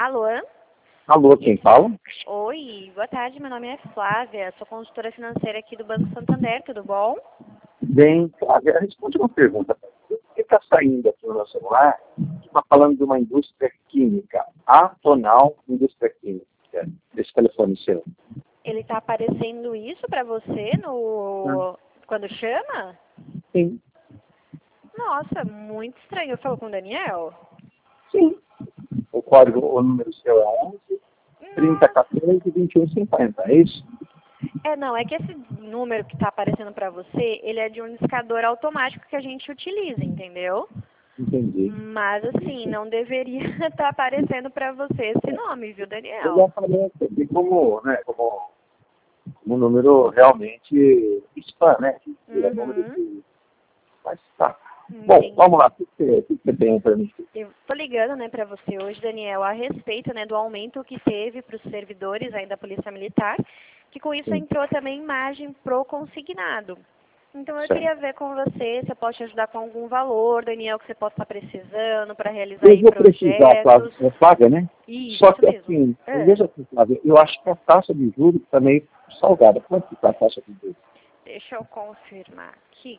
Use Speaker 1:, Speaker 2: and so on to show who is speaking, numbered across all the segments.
Speaker 1: Alô?
Speaker 2: Alô, quem fala?
Speaker 1: Oi, boa tarde, meu nome é Flávia, sou consultora financeira aqui do Banco Santander, tudo bom?
Speaker 2: Bem, Flávia, responde uma pergunta. O que está saindo aqui no meu celular? Está falando de uma indústria química, Atonal Indústria Química, desse telefone seu.
Speaker 1: Ele tá aparecendo isso pra você no... quando chama?
Speaker 2: Sim.
Speaker 1: Nossa, muito estranho. Eu falo com o Daniel?
Speaker 2: Sim. O número seu é 11 30
Speaker 1: Não.
Speaker 2: 14 21 50, é isso?
Speaker 1: Não, é que esse número que tá aparecendo pra você, ele é de um discador automático que a gente utiliza, entendeu?
Speaker 2: Entendi.
Speaker 1: Mas assim, não deveria estar aparecendo pra você esse nome, viu,
Speaker 2: Eu
Speaker 1: Daniel?
Speaker 2: já falei aqui como um número realmente spam, né? É número de... Mas tá. Bom,
Speaker 1: Entendi.
Speaker 2: vamos lá. O que você tem para mim?
Speaker 1: Eu tô ligando, né, para você hoje, Daniel, a respeito, né, do aumento que teve para os servidores aí da Polícia Militar, que com isso
Speaker 2: Sim.
Speaker 1: entrou também margem pro consignado. Então eu
Speaker 2: Certo.
Speaker 1: queria ver com você se eu posso te ajudar com algum valor, Daniel, que você possa estar precisando para realizar
Speaker 2: Eu
Speaker 1: aí
Speaker 2: vou precisar,
Speaker 1: projetos.
Speaker 2: Flávia, né?
Speaker 1: Isso
Speaker 2: Só que
Speaker 1: mesmo.
Speaker 2: assim, veja assim, Flávia, eu acho que a taxa de juros está meio salgada. Quanto que está a taxa de juros?
Speaker 1: Deixa eu confirmar aqui.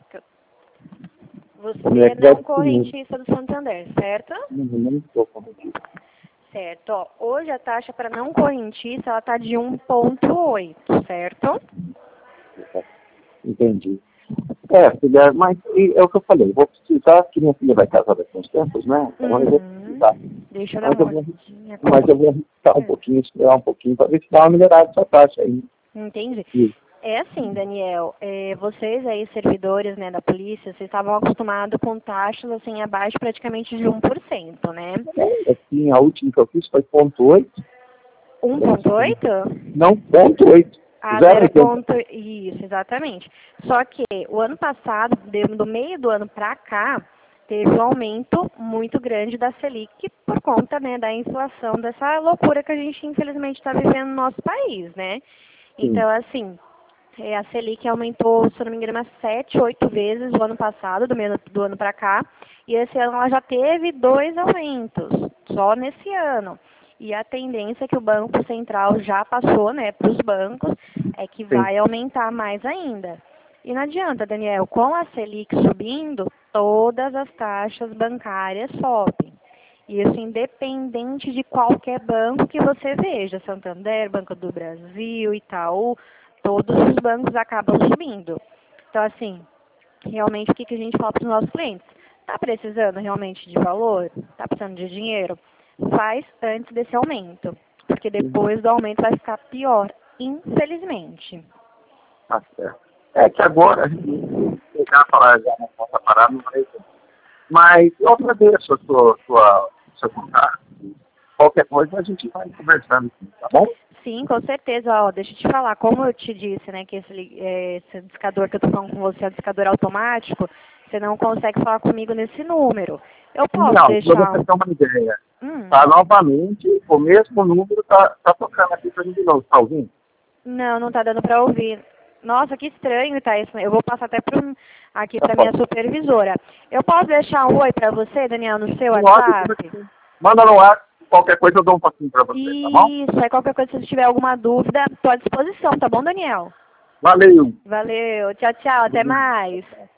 Speaker 2: O meu
Speaker 1: Você
Speaker 2: é
Speaker 1: é não
Speaker 2: crédito comum.
Speaker 1: correntista do Santander, certo?
Speaker 2: Não estou cometido.
Speaker 1: Certo. Ó, hoje a taxa para não correntista ela está de 1,8, certo?
Speaker 2: Entendi. Filha, mas é o que eu falei, eu vou precisar, que minha filha vai casar daqui a uns tempos, né? Então eu vou precisar.
Speaker 1: Deixa eu dar uma olhadinha.
Speaker 2: Mas eu vou arriscar um pouquinho, esperar um pouquinho, para ver se dá uma melhorada essa taxa aí.
Speaker 1: Entendi.
Speaker 2: Isso.
Speaker 1: É assim, Daniel, vocês aí, servidores, né, da polícia, vocês estavam acostumados com taxas, assim, abaixo praticamente de 1%, né?
Speaker 2: Assim, a última que eu fiz foi 0,8.
Speaker 1: 1,8?
Speaker 2: Não, 0,8.
Speaker 1: Ah,
Speaker 2: 0,80.
Speaker 1: Isso, exatamente. Só que o ano passado, do meio do ano para cá, teve um aumento muito grande da Selic por conta, né, da inflação, dessa loucura que a gente, infelizmente, está vivendo no nosso país, né?
Speaker 2: Sim.
Speaker 1: Então, assim, a Selic aumentou, se eu não me engano, umas 7, 8 vezes o ano passado, do ano para cá, e esse ano ela já teve 2 aumentos, só nesse ano. E a tendência que o Banco Central já passou, né, para os bancos, é que
Speaker 2: Sim.
Speaker 1: vai aumentar mais ainda. E não adianta, Daniel, com a Selic subindo, todas as taxas bancárias sobem. Isso independente de qualquer banco que você veja, Santander, Banco do Brasil, Itaú, todos os bancos acabam subindo. Então, assim, realmente o que a gente fala para os nossos clientes? Está precisando realmente de valor? Está precisando de dinheiro? Faz antes desse aumento, porque depois do aumento vai ficar pior, infelizmente.
Speaker 2: Tá certo. É que agora a gente já falar já na conta parada, não vai ter. Mas eu agradeço seu contato. Qualquer coisa a gente vai conversando, tá bom?
Speaker 1: Sim, com certeza. Ó, deixa eu te falar, como eu te disse, né, que esse discador que eu estou falando com você é um discador automático, você não consegue falar comigo nesse número. Eu posso
Speaker 2: Não, para
Speaker 1: deixar...
Speaker 2: você ter uma ideia. Tá novamente, o mesmo número tá tocando aqui para mim de novo, tá ouvindo?
Speaker 1: Não, não tá dando para ouvir. Nossa, que estranho tá isso. Eu vou passar até aqui
Speaker 2: Tá
Speaker 1: para
Speaker 2: bom.
Speaker 1: minha supervisora. Eu posso deixar um oi para você, Daniel, no seu
Speaker 2: Lógico,
Speaker 1: WhatsApp?
Speaker 2: manda no ar, qualquer coisa eu dou um pouquinho para você, tá bom?
Speaker 1: Isso, aí qualquer coisa, se você tiver alguma dúvida, estou à disposição, tá bom, Daniel?
Speaker 2: Valeu!
Speaker 1: Valeu, tchau, tchau, até mais.